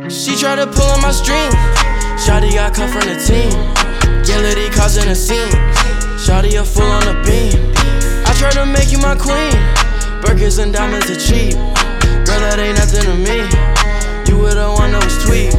She tried to pull on my string. Shawty got cut from the team. Gillity causing a scene. Shawty a fool on the beam. I tried to make you my queen. Burgers and diamonds are cheap. Girl, that ain't nothing to me. You were the one that was tweet.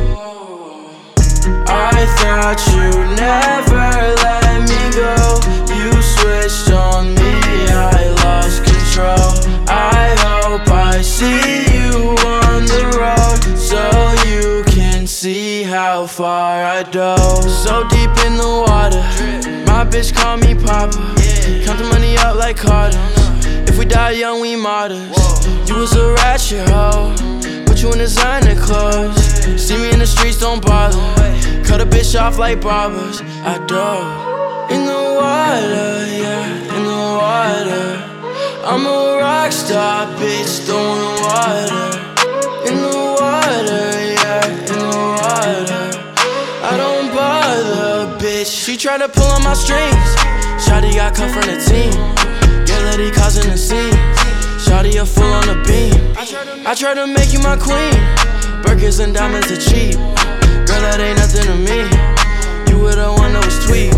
I thought you'd never let me go. You switched on me, I lost control. I hope I see you on the road, so you can see how far I dove. So deep in the water, my bitch call me Papa. Count the money up like Carter. If we die young, we martyrs. You was a ratchet hoe, put you in designer clothes. See me in the streets, don't bother. Cut a bitch off like barbers. I dove in the water, yeah, in the water. I'm a rock star, bitch, throwing water. In the water, yeah, in the water. I don't bother, bitch. She tried to pull on my strings. Shawty got cut from the team. Gillity causing a scene. Shawty a fool on the beam. I tried to make you my queen. Burgers and diamonds are cheap. Girl, that ain't nothing to me. You were the one that was tweet.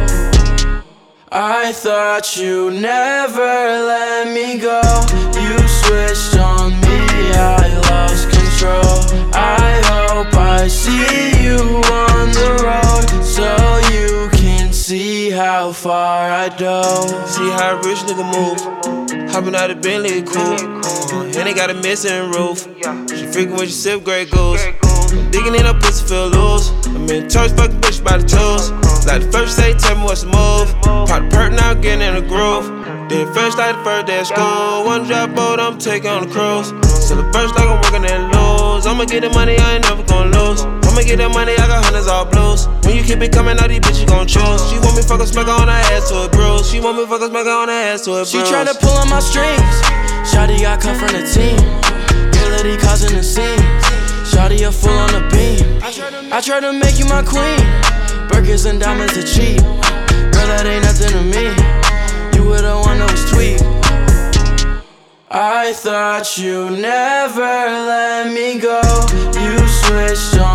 I thought you'd never let me go. You switched on me, I lost control. I hope I see you on the road, so you can see how far I dove. See how a rich nigga move. Hopping out of Bentley, cool. And they got a missing roof. She freaking when she sip Grey Goose. I'm digging in her pussy, feel loose. I'm in church, fucking bitch by the toes. Like the first say, tell me what's the move. Pop the perk now, getting in the groove. Then fresh like the first day of school. One drop boat, I'm taking on the cruise. Still the first like I'm working and lose. I'ma get the money, I ain't never gonna lose. I'ma get that money, I got hundreds all blues. When you keep it coming, all these bitches gon' choose. She want me fuck her, smack her on her ass to a bruise. She want me fuck her, smack her on her ass to a bruise. She tried to pull on my strings. Shawty got cut from the team. Gillity causing a scene. Shawty a fool on the beam. I tried to make you my queen. Burgers and diamonds are cheap. Girl, that ain't nothing to me. You were the one that was tweet. I thought you'd never let me go. You switched on